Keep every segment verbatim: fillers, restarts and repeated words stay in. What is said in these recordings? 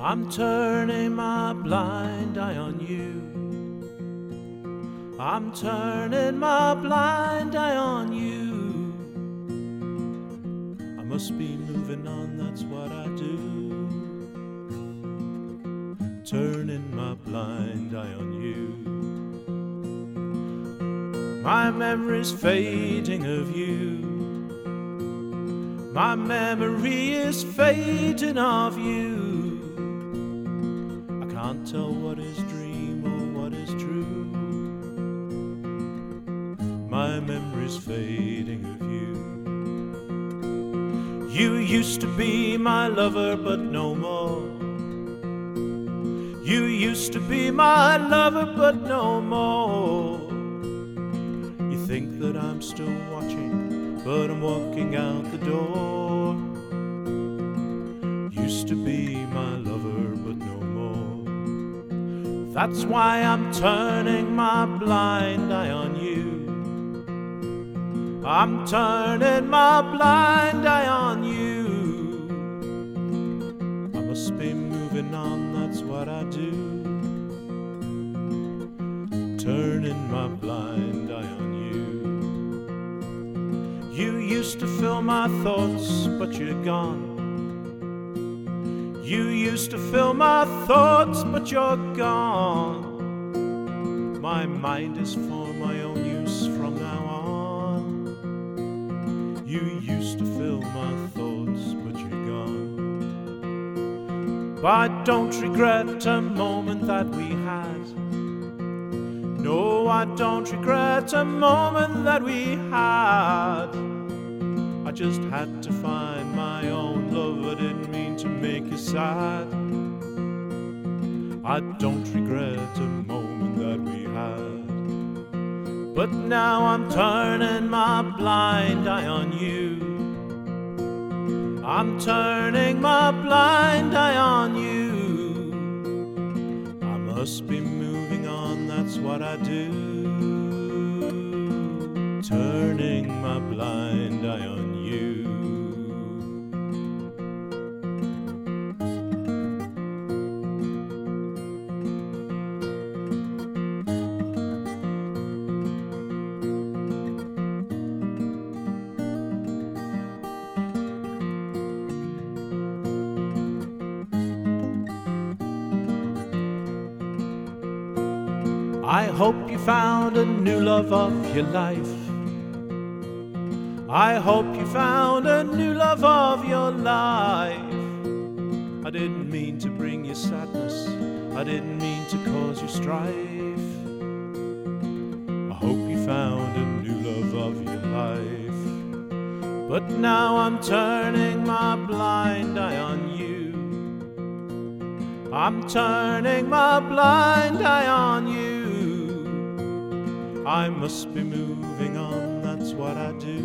I'm turning my blind eye on you. I'm turning my blind eye on you. I must be moving on, that's what I do. Turning my blind eye on you. My memory's fading of you. My memory is fading of you. I can't tell what is dream or what is true. My memory's fading of you. You used to be my lover, but no more. You used to be my lover, but no more. You think that I'm still watching, but I'm walking out the door. Used to be my lover, but no more. That's why I'm turning my blind eye on you. I'm turning my blind eye on you. I must be moving on, that's what I do. Turning my blind eye on you. You used to fill my thoughts, but you're gone. You used to fill my thoughts, but you're gone. My mind is for my own use from now on. You used to fill my thoughts, but you're gone. But I don't regret a moment that we had. No, I don't regret a moment that we had. I just had to find my own love. I didn't mean to make you sad. I don't regret a moment that we had. But now I'm turning my blind eye on you. I'm turning my blind eye on you. I must be moving on, that's what I do. Turning my blind eye on you. I hope you found a new love of your life. I hope you found a new love of your life. I didn't mean to bring you sadness. I didn't mean to cause you strife. I hope you found a new love of your life. But now I'm turning my blind eye on you. I'm turning my blind eye on you. I must be moving on, that's what I do.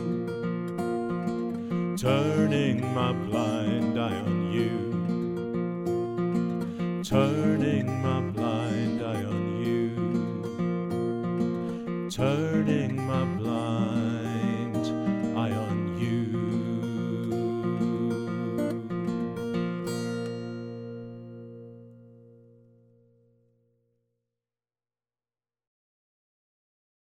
Turning my blind eye on you. Turning my blind eye on you. Turning my blind